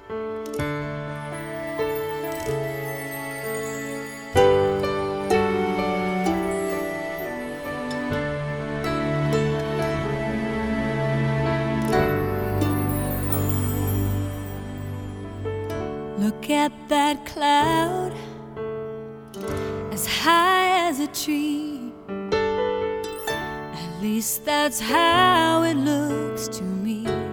Look at that cloud, as high as a tree. At least that's how it looks to me.